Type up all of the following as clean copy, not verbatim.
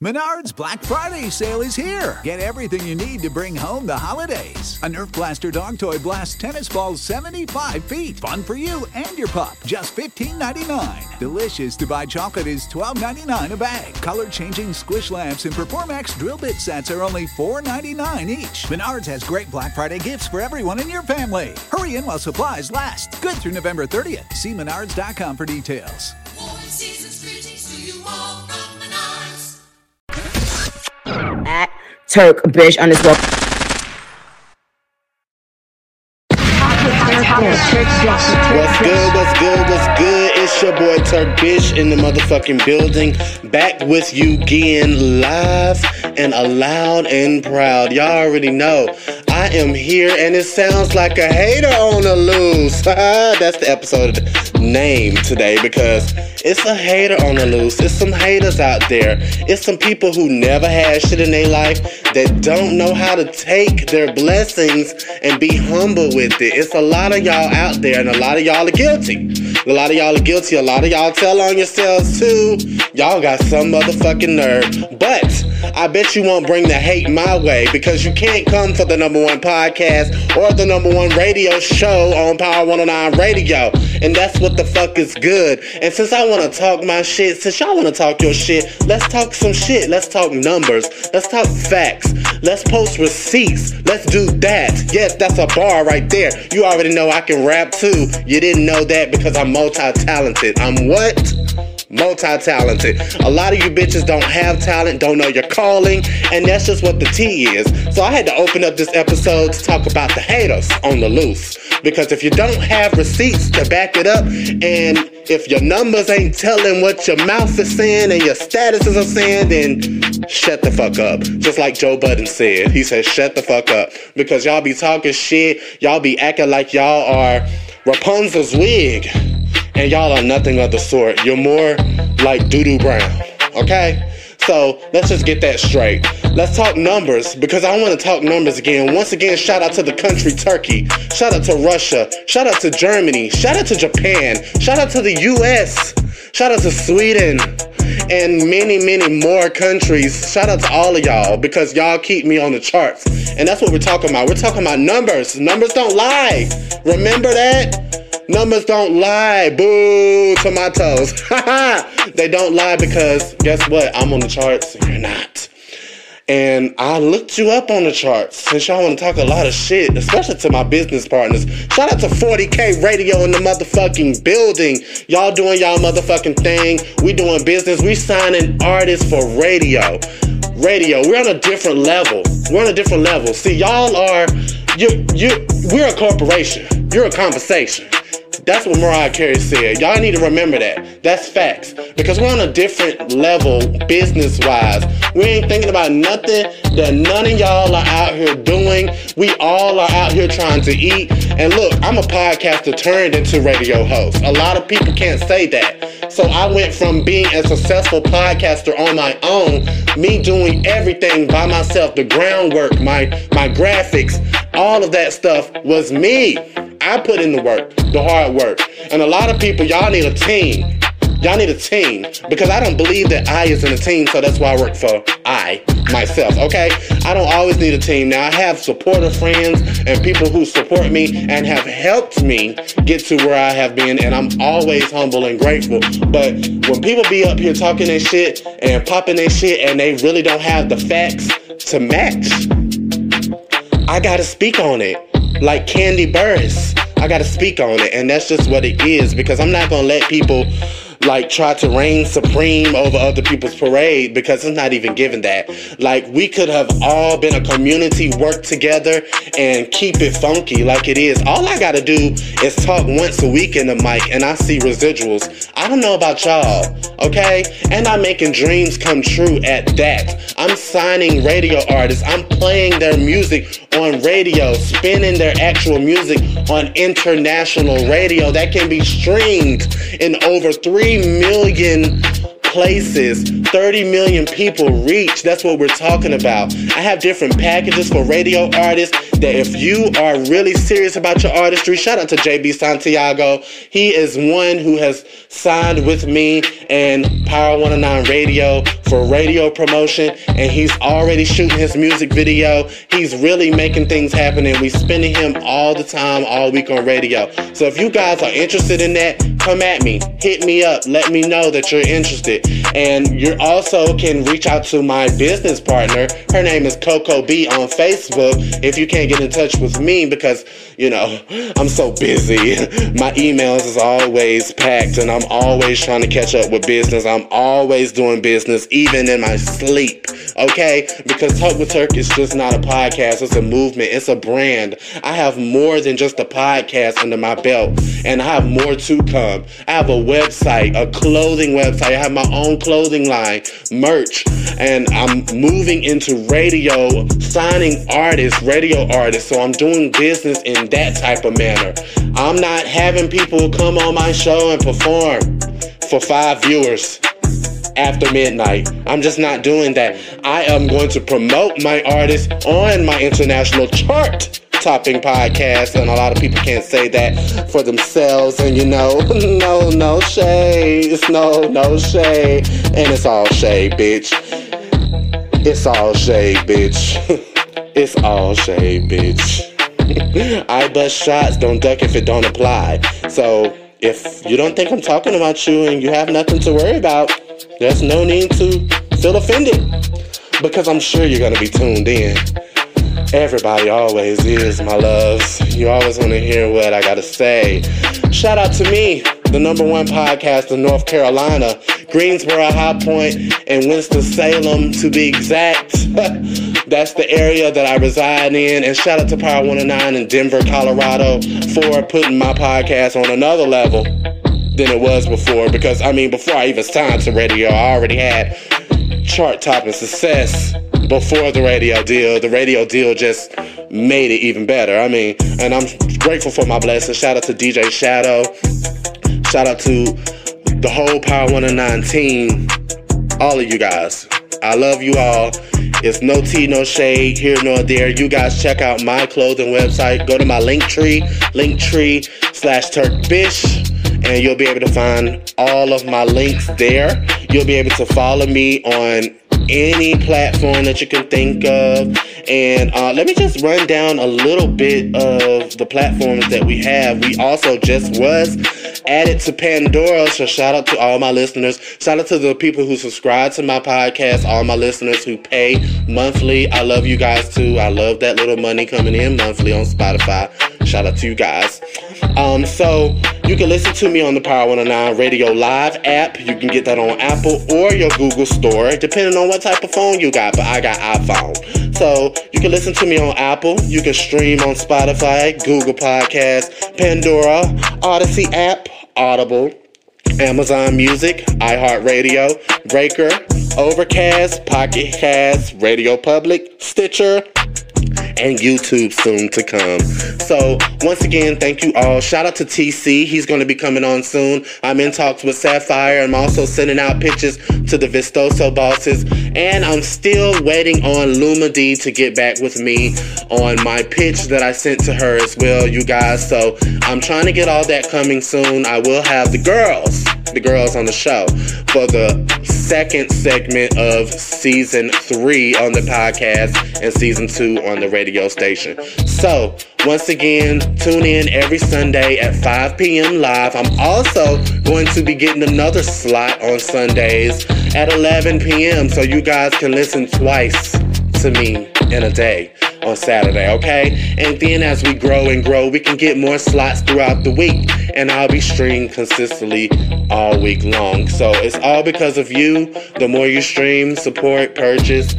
Menards Black Friday sale is here. Get everything you need to bring home the holidays. A Nerf Blaster dog toy blasts tennis balls 75 feet. Fun for you and your pup. Just $15.99. Delicious to buy chocolate is $12.99 a bag. Color-changing squish lamps and Performax drill bit sets are only $4.99 each. Menards has great Black Friday gifts for everyone in your family. Hurry in while supplies last. Good through November 30th. See menards.com for details. Season's greetings to you all from Menards. At Turk Bish _ What's good? It's your boy Turk Bish in the motherfucking building. Back with you again, live and loud and proud. Y'all already know I am here, and it sounds like a hater on the loose. That's the episode name today, because it's a hater on the loose. It's some haters out there. It's some people who never had shit in their life that don't know how to take their blessings and be humble with it. It's a lot of y'all out there, and a lot of y'all are guilty. A lot of y'all are guilty. A lot of y'all tell on yourselves too. Y'all got some motherfucking nerve. But I bet you won't bring the hate my way, because you can't come for the #1 podcast or the #1 radio show on Power 109 Radio. And that's what the fuck is good. And since I want to talk my shit, since y'all want to talk your shit, let's talk some shit. Let's talk numbers. Let's talk facts. Let's post receipts. Let's do that. Yes, that's a bar right there. You already know I can rap too. You didn't know that because I'm multi-talented. I'm what? Multi-talented. A lot of you bitches don't have talent, don't know your calling, and that's just what the tea is. So I had to open up this episode to talk about the haters on the loose. Because if you don't have receipts to back it up, and if your numbers ain't telling what your mouth is saying and your statuses are saying, then shut the fuck up. Just like Joe Budden said. He said, shut the fuck up. Because y'all be talking shit, y'all be acting like y'all are Rapunzel's wig. And y'all are nothing of the sort. You're more like Doo-Doo Brown, okay? So let's just get that straight. Let's talk numbers, because I want to talk numbers again. Once again, shout out to the country Turkey. Shout out to Russia. Shout out to Germany. Shout out to Japan. Shout out to the US. Shout out to Sweden. And many, many more countries. Shout out to all of y'all, because y'all keep me on the charts. And that's what we're talking about. We're talking about numbers. Numbers don't lie. Remember that? Numbers don't lie. Boo, tomatoes. They don't lie, because guess what? I'm on the charts and you're not. And I looked you up on the charts, since y'all want to talk a lot of shit, especially to my business partners. Shout out to 40K Radio in the motherfucking building. Y'all doing y'all motherfucking thing. We doing business. We signing artists for radio. We're on a different level. We're on a different level. See, y'all are, we're a corporation. You're a conversation. That's what Mariah Carey said. Y'all need to remember that. That's facts. Because we're on a different level business-wise. We ain't thinking about nothing that none of y'all are out here doing. We all are out here trying to eat. And look, I'm a podcaster turned into radio host. A lot of people can't say that. So I went from being a successful podcaster on my own, me doing everything by myself, the groundwork, my graphics, all of that stuff was me. I put in the work, the hard work. And a lot of people, y'all need a team. Y'all need a team, because I don't believe that I is in a team, so that's why I work for myself, okay? I don't always need a team. Now, I have supportive friends and people who support me and have helped me get to where I have been, and I'm always humble and grateful. But when people be up here talking their shit and popping their shit and they really don't have the facts to match, I gotta speak on it. Like Candy Burris, I gotta speak on it, and that's just what it is, because I'm not gonna let people like try to reign supreme over other people's parade, because it's not even given that. Like, we could have all been a community, work together and keep it funky like it is. All I gotta do is talk once a week in the mic and I see residuals. I don't know about y'all, okay? And I'm making dreams come true at that. I'm signing radio artists. I'm playing their music on radio, spinning their actual music on international radio that can be streamed in over 3 million places 30 million people reach. That's what we're talking about. I have different packages for radio artists that if you are really serious about your artistry, shout out to JB Santiago. He is one who has signed with me and Power 109 Radio for radio promotion, and he's already shooting his music video. He's really making things happen, and we spending him all the time, all week on radio. So if you guys are interested in that, come at me, hit me up, let me know that you're interested. And you also can reach out to my business partner. Her name is Coco B on Facebook. If you can't get in touch with me because, you know, I'm so busy. My emails is always packed and I'm always trying to catch up with business. I'm always doing business, even in my sleep. Okay? Because Talk with Turk is just not a podcast. It's a movement. It's a brand. I have more than just a podcast under my belt. And I have more to come. I have a website, a clothing website. I have my own clothing line, merch. And I'm moving into radio, signing artists, radio artists. So I'm doing business in that type of manner. I'm not having people come on my show and perform for 5 viewers after midnight. I'm just not doing that. I am going to promote my artists on my international chart topping podcast, and a lot of people can't say that for themselves, and you know, no shade. It's no shade. And it's all shade, bitch. It's all shade, bitch. It's all shade, bitch. I bust shots, don't duck if it don't apply. So if you don't think I'm talking about you and you have nothing to worry about, there's no need to feel offended, because I'm sure you're going to be tuned in. Everybody always is, my loves. You always want to hear what I got to say. Shout out to me, the #1 podcast in North Carolina, Greensboro, High Point, and Winston-Salem to be exact. That's the area that I reside in. And shout out to Power 109 in Denver, Colorado for putting my podcast on another level than it was before. Because, I mean, before I even signed to radio, I already had chart-topping success before the radio deal. The radio deal just made it even better. I mean, and I'm grateful for my blessings. Shout out to DJ Shadow. Shout out to the whole Power 109 team. All of you guys. I love you all. It's no tea, no shade, here nor there. You guys check out my clothing website. Go to my Linktree /TurkBish, and you'll be able to find all of my links there. You'll be able to follow me on any platform that you can think of. And let me just run down a little bit of the platforms that we have. We also just was added to Pandora, so shout out to all my listeners. Shout out to the people who subscribe to my podcast, all my listeners who pay monthly. I love you guys too. I love that little money coming in monthly on Spotify. Shout out to you guys. So you can listen to me on the Power 109 Radio Live app. You can get that on Apple or your Google Store, depending on what type of phone you got, but I got iPhone. So you can listen to me on Apple. You can stream on Spotify, Google Podcasts, Pandora, Odyssey app, Audible, Amazon Music, iHeartRadio, Breaker, Overcast, Pocket Cast, Radio Public, Stitcher, and YouTube soon to come. So once again, thank you all. Shout out to TC. He's going to be coming on soon. I'm in talks with Sapphire. I'm also sending out pitches to the Vistoso bosses. And I'm still waiting on Luma D to get back with me on my pitch that I sent to her as well, you guys. So I'm trying to get all that coming soon. I will have the girls on the show for the second segment of season 3 on the podcast and season 2 on the radio station. So once again, tune in every Sunday at 5 p.m. live. I'm also going to be getting another slot on Sundays at 11 p.m. so you guys can listen twice to me in a day on Saturday, okay? And then as we grow and grow, we can get more slots throughout the week, and I'll be streaming consistently all week long. So it's all because of you. The more you stream, support, purchase,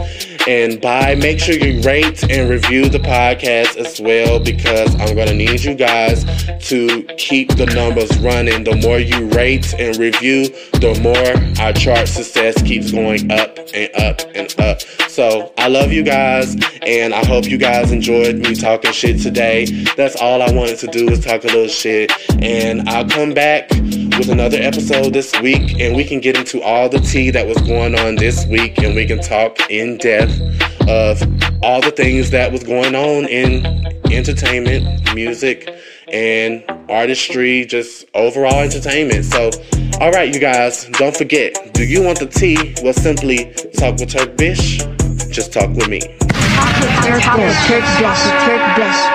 and buy. Make sure you rate and review the podcast as well, because I'm going to need you guys to keep the numbers running. The more you rate and review, the more our chart success keeps going up and up and up. So I love you guys, and I hope you guys enjoyed me talking shit today. That's all I wanted to do, was talk a little shit. And I'll come back with another episode this week, and we can get into all the tea that was going on this week, and we can talk in depth of all the things that was going on in entertainment, music, and artistry, just overall entertainment. So, all right, you guys, don't forget, do you want the tea? Well, simply talk with Turk Bish. Just talk with me. Turk Bish.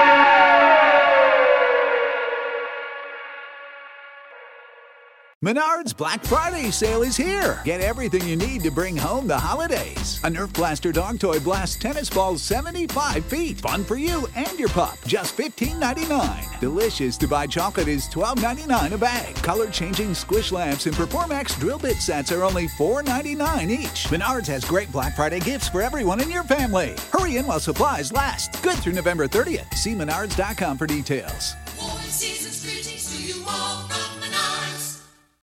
Menards Black Friday sale is here. Get everything you need to bring home the holidays. A Nerf Blaster dog toy blasts tennis balls 75 feet. Fun for you and your pup. Just $15.99. Delicious to buy chocolate is $12.99 a bag. Color-changing squish lamps and Performax drill bit sets are only $4.99 each. Menards has great Black Friday gifts for everyone in your family. Hurry in while supplies last. Good through November 30th. See menards.com for details.